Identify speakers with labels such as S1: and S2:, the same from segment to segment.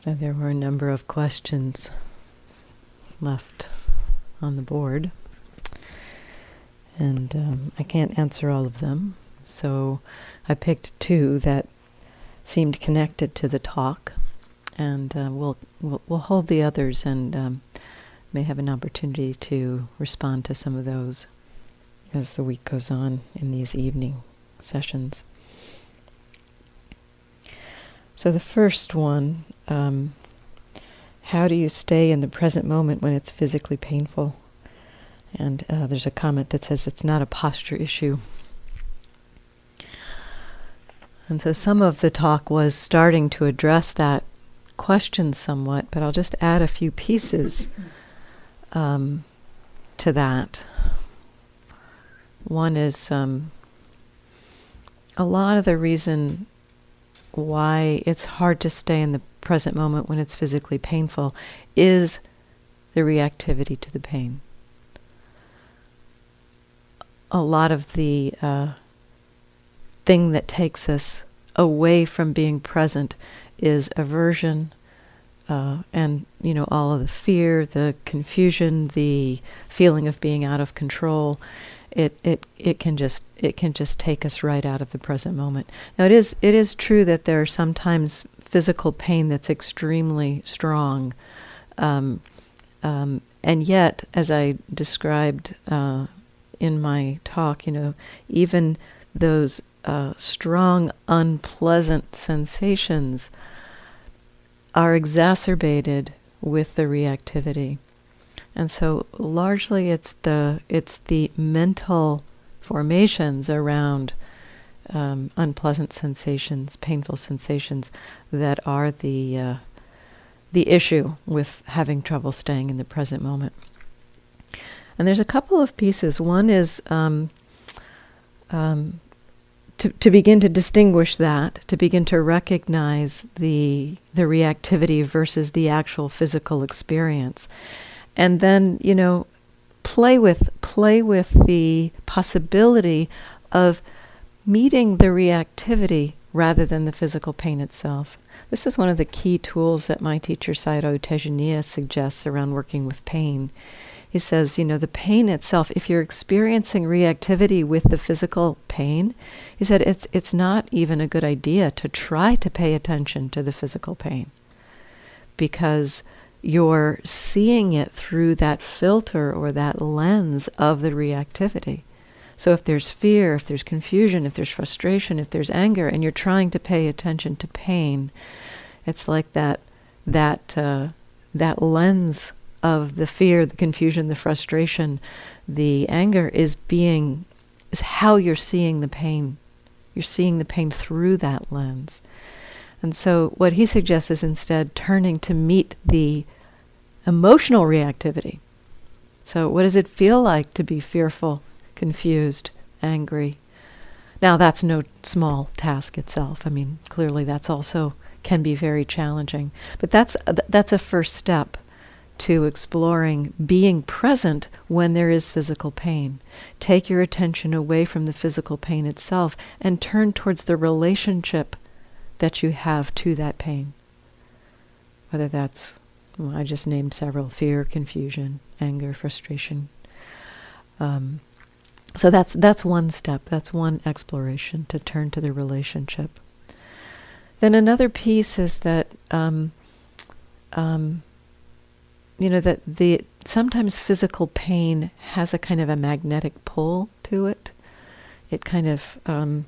S1: And there were a number of questions left on the board, and I can't answer all of them, so I picked two that seemed connected to the talk, and we'll hold the others and may have an opportunity to respond to some of those as the week goes on in these evening sessions. So the first one, how do you stay in the present moment when it's physically painful? And there's a comment that says it's not a posture issue. And so some of the talk was starting to address that question somewhat, but I'll just add a few pieces to that. One is a lot of the reason why it's hard to stay in the present moment when it's physically painful is the reactivity to the pain. A lot of the thing that takes us away from being present is aversion, and all of the fear, the confusion, the feeling of being out of control. It can just take us right out of the present moment. Now it is true that there are sometimes physical pain that's extremely strong, and yet, as I described in my talk, even those strong, unpleasant sensations are exacerbated with the reactivity. And so largely it's the mental formations around unpleasant sensations, painful sensations, that are the issue with having trouble staying in the present moment. And there's a couple of pieces. One is to begin to distinguish that, to begin to recognize the reactivity versus the actual physical experience. And then, play with the possibility of meeting the reactivity rather than the physical pain itself. This is one of the key tools that my teacher Sayadaw Tejaniya suggests around working with pain. He says, the pain itself, if you're experiencing reactivity with the physical pain, he said it's not even a good idea to try to pay attention to the physical pain, because you're seeing it through that filter or that lens of the reactivity. So if there's fear, if there's confusion, if there's frustration, if there's anger, and you're trying to pay attention to pain, it's like that lens of the fear, the confusion, the frustration, the anger is how you're seeing the pain. You're seeing the pain through that lens. And so what he suggests is instead turning to meet the emotional reactivity. So what does it feel like to be fearful, confused, angry? Now that's no small task itself. I mean, clearly that's also can be very challenging. But that's a first step to exploring being present when there is physical pain. Take your attention away from the physical pain itself and turn towards the relationship that you have to that pain. Whether that's, I just named several: fear, confusion, anger, frustration. So that's one step. That's one exploration, to turn to the relationship. Then another piece is that that sometimes physical pain has a kind of a magnetic pull to it. It kind of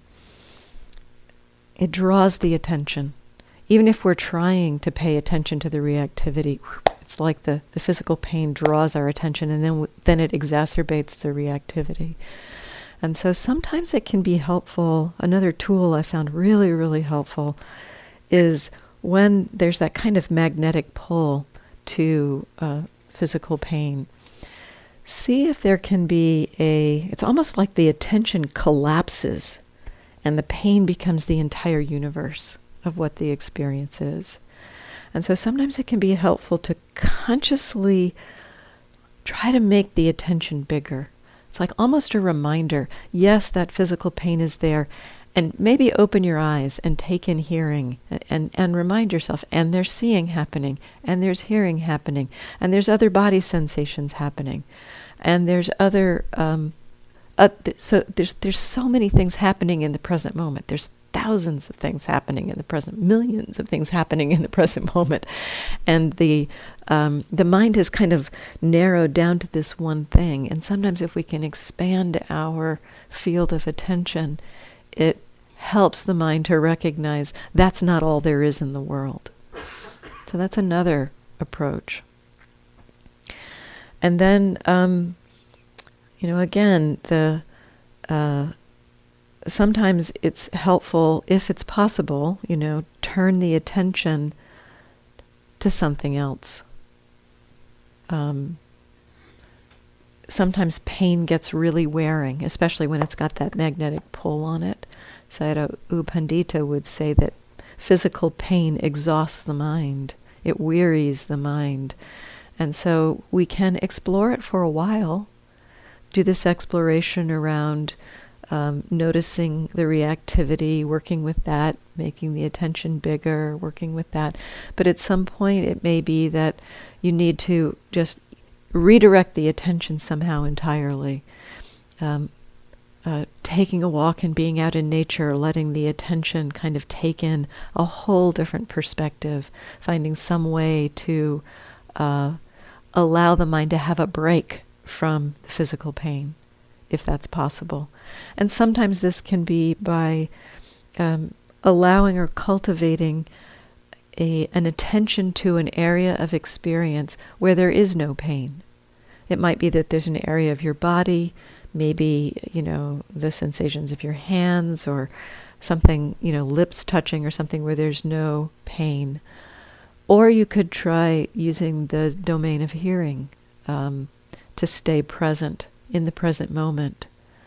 S1: it draws the attention. Even if we're trying to pay attention to the reactivity, it's like the physical pain draws our attention, and then it exacerbates the reactivity. And so sometimes it can be helpful. Another tool I found really, really helpful is when there's that kind of magnetic pull to physical pain. See if there can be it's almost like the attention collapses and the pain becomes the entire universe of what the experience is. And so sometimes it can be helpful to consciously try to make the attention bigger. It's like almost a reminder, yes, that physical pain is there, and maybe open your eyes and take in hearing and remind yourself, and there's seeing happening, and there's hearing happening, and there's other body sensations happening, and there's other, so there's so many things happening in the present moment. There's thousands of things happening in the present, millions of things happening in the present moment. And the mind has kind of narrowed down to this one thing. And sometimes if we can expand our field of attention, it helps the mind to recognize that's not all there is in the world. So that's another approach. And then, again, sometimes it's helpful, if it's possible, turn the attention to something else. Sometimes pain gets really wearing, especially when it's got that magnetic pull on it. Sayadaw U Pandita would say that physical pain exhausts the mind. It wearies the mind. And so we can explore it for a while, do this exploration around noticing the reactivity, working with that, making the attention bigger, working with that. But at some point it may be that you need to just redirect the attention somehow entirely. Taking a walk and being out in nature, letting the attention kind of take in a whole different perspective, finding some way to allow the mind to have a break from the physical pain, if that's possible. And sometimes this can be by allowing or cultivating an attention to an area of experience where there is no pain. It might be that there's an area of your body, maybe, the sensations of your hands or something, lips touching or something where there's no pain. Or you could try using the domain of hearing to stay present in the present moment.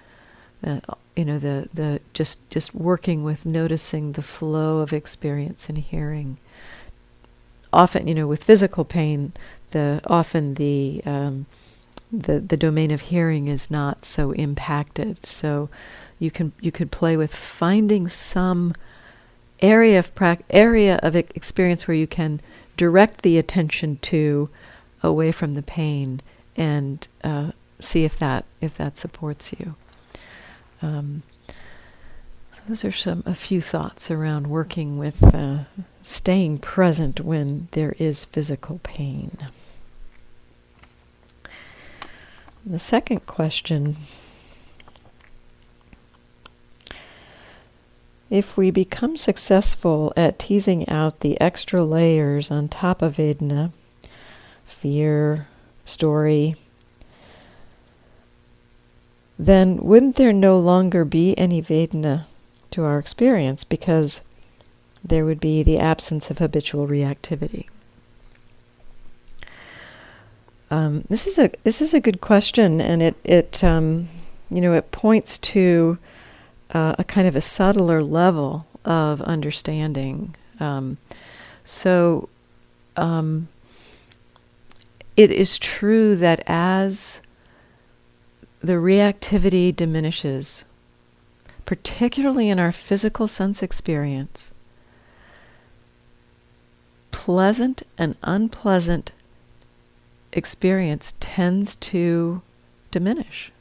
S1: Just working with noticing the flow of experience and hearing. Often, with physical pain, the domain of hearing is not so impacted. So you could play with finding some area of experience where you can direct the attention to away from the pain and see if that supports you. So those are a few thoughts around working with staying present when there is physical pain. The second question: if we become successful at teasing out the extra layers on top of Vedana, fear, story, then wouldn't there no longer be any Vedana to our experience, because there would be the absence of habitual reactivity? This is a good question, and it points to a kind of a subtler level of understanding. It is true that as the reactivity diminishes, particularly in our physical sense experience, pleasant and unpleasant experience tends to diminish.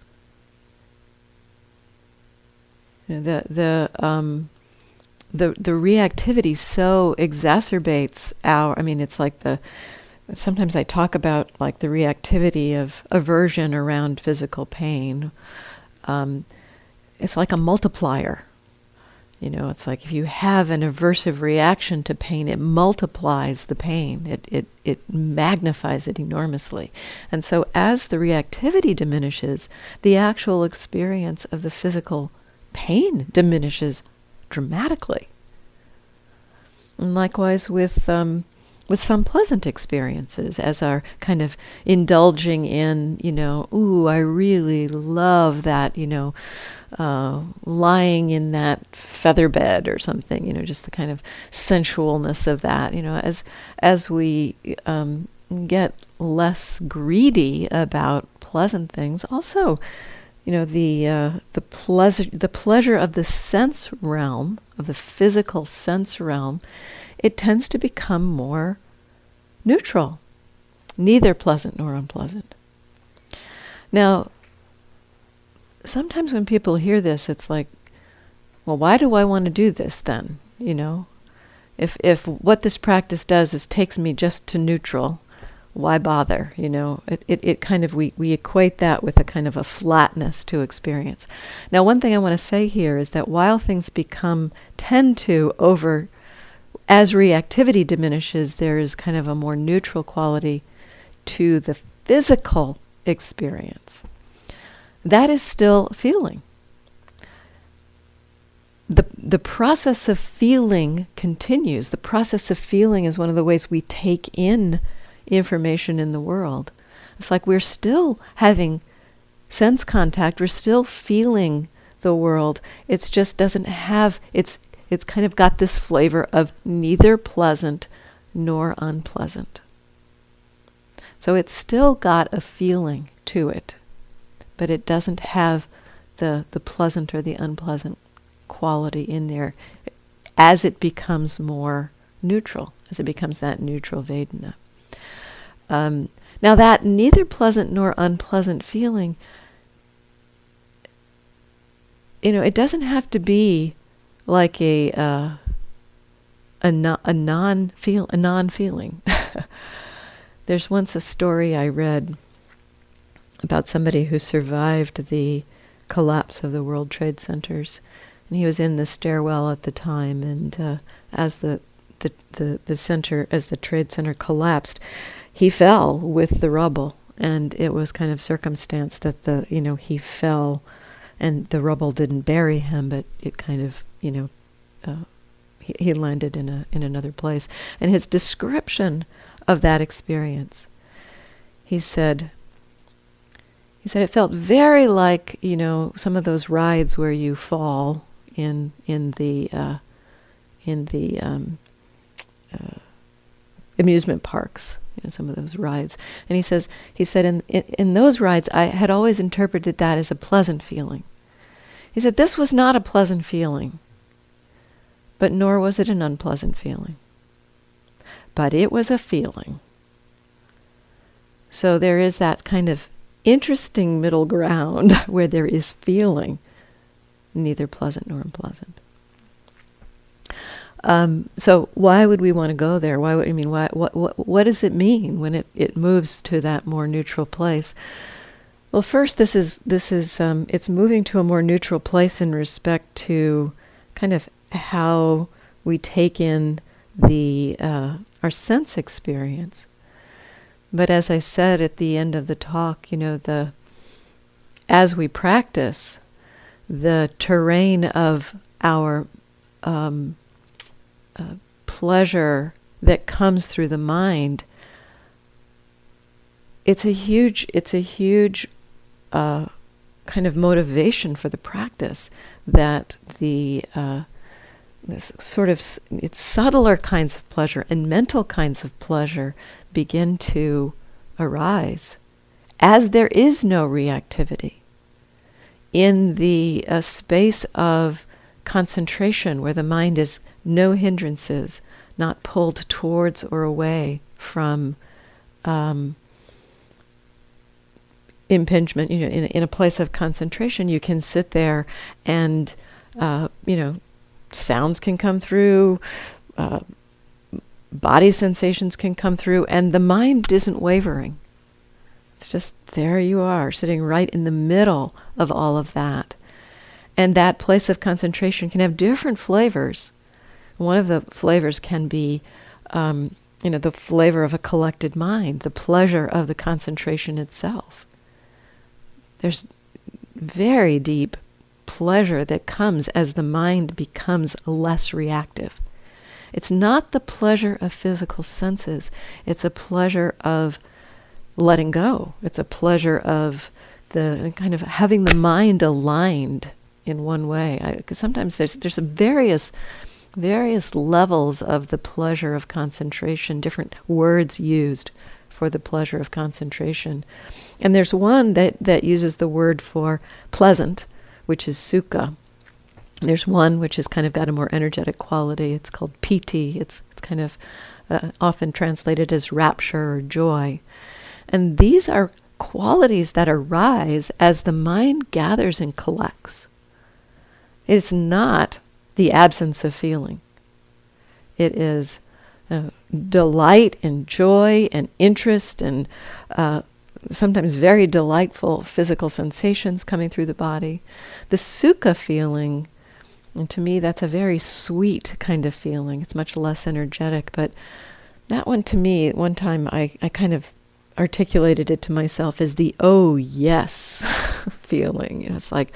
S1: The reactivity so exacerbates it's like sometimes I talk about like the reactivity of aversion around physical pain. It's like a multiplier. It's like if you have an aversive reaction to pain, it multiplies the pain. It magnifies it enormously. And so as the reactivity diminishes, the actual experience of the physical pain diminishes dramatically. And likewise with some pleasant experiences, as our kind of indulging in, I really love that, lying in that feather bed or something, just the kind of sensualness of that, as we get less greedy about pleasant things. Also, the pleasure of the sense realm, of the physical sense realm, it tends to become more neutral, neither pleasant nor unpleasant. Now, sometimes when people hear this, it's like, well, why do I want to do this then? If what this practice does is takes me just to neutral, why bother? It kind of, we equate that with a kind of a flatness to experience. Now, one thing I want to say here is that while things tend to as reactivity diminishes, there is kind of a more neutral quality to the physical experience. That is still feeling. The process of feeling continues. The process of feeling is one of the ways we take in information in the world. It's like we're still having sense contact. We're still feeling the world. It just doesn't have, it's kind of got this flavor of neither pleasant nor unpleasant. So it's still got a feeling to it, but it doesn't have the pleasant or the unpleasant quality in there as it becomes more neutral, as it becomes that neutral Vedana. Now that neither pleasant nor unpleasant feeling, it doesn't have to be like a non-feeling. There's once a story I read about somebody who survived the collapse of the World Trade Centers, and he was in the stairwell at the time, and as the Trade Center collapsed, he fell with the rubble, and it was kind of circumstance that he fell, and the rubble didn't bury him, but it kind of he landed in another place. And his description of that experience, he said it felt very like some of those rides where you fall in the amusement parks, some of those rides. And he said in those rides, I had always interpreted that as a pleasant feeling. He said this was not a pleasant feeling, but nor was it an unpleasant feeling. But it was a feeling. So there is that kind of interesting middle ground where there is feeling, neither pleasant nor unpleasant. So why would we want to go there? What does it mean when it moves to that more neutral place? Well, first, this is it's moving to a more neutral place in respect to kind of how we take in our sense experience. But as I said at the end of the talk, as we practice, the terrain of our pleasure that comes through the mind, it's a huge kind of motivation for the practice, that this sort of it's subtler kinds of pleasure and mental kinds of pleasure begin to arise as there is no reactivity. In the space of concentration where the mind is no hindrances, not pulled towards or away from impingement, in a place of concentration, you can sit there and, sounds can come through, body sensations can come through, and the mind isn't wavering. It's just there you are, sitting right in the middle of all of that. And that place of concentration can have different flavors. One of the flavors can be, the flavor of a collected mind, the pleasure of the concentration itself. There's very deep pleasure that comes as the mind becomes less reactive. It's not the pleasure of physical senses. It's a pleasure of letting go. It's a pleasure of the kind of having the mind aligned in one way. Because sometimes there's various levels of the pleasure of concentration, different words used for the pleasure of concentration. And there's one that uses the word for pleasant, which is sukha. There's one which has kind of got a more energetic quality. It's called piti. It's kind of often translated as rapture or joy. And these are qualities that arise as the mind gathers and collects. It's not the absence of feeling. It is delight and joy and interest and sometimes very delightful physical sensations coming through the body. The sukha feeling, and to me that's a very sweet kind of feeling. It's much less energetic, but that one to me, one time I kind of articulated it to myself as the oh yes feeling. It's like,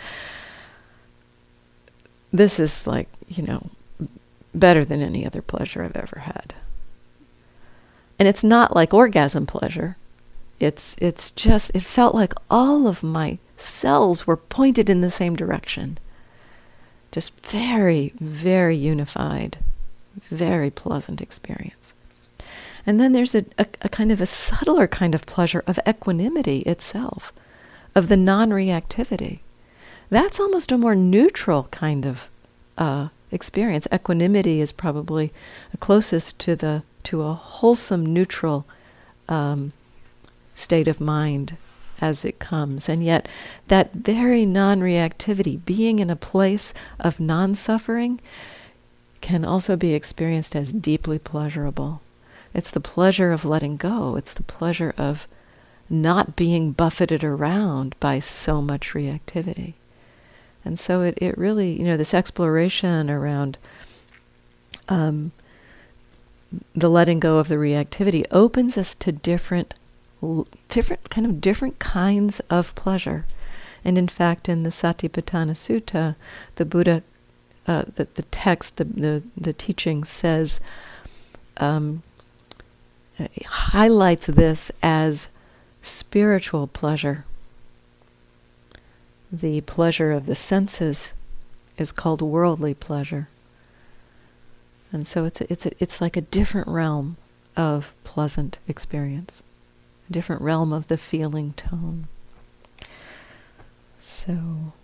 S1: this is like, better than any other pleasure I've ever had. And it's not like orgasm pleasure. It's just, it felt like all of my cells were pointed in the same direction. Just very, very unified, very pleasant experience. And then there's a kind of a subtler kind of pleasure of equanimity itself, of the non-reactivity. That's almost a more neutral kind of experience. Equanimity is probably closest to a wholesome, neutral state of mind as it comes. And yet that very non-reactivity, being in a place of non-suffering, can also be experienced as deeply pleasurable. It's the pleasure of letting go. It's the pleasure of not being buffeted around by so much reactivity. And so it really, this exploration around the letting go of the reactivity opens us to different kinds of pleasure. And in fact, in the Satipatthana Sutta, the Buddha, the text, the teaching says, highlights this as spiritual pleasure. The pleasure of the senses is called worldly pleasure. And so it's like a different realm of pleasant experience, a different realm of the feeling tone. So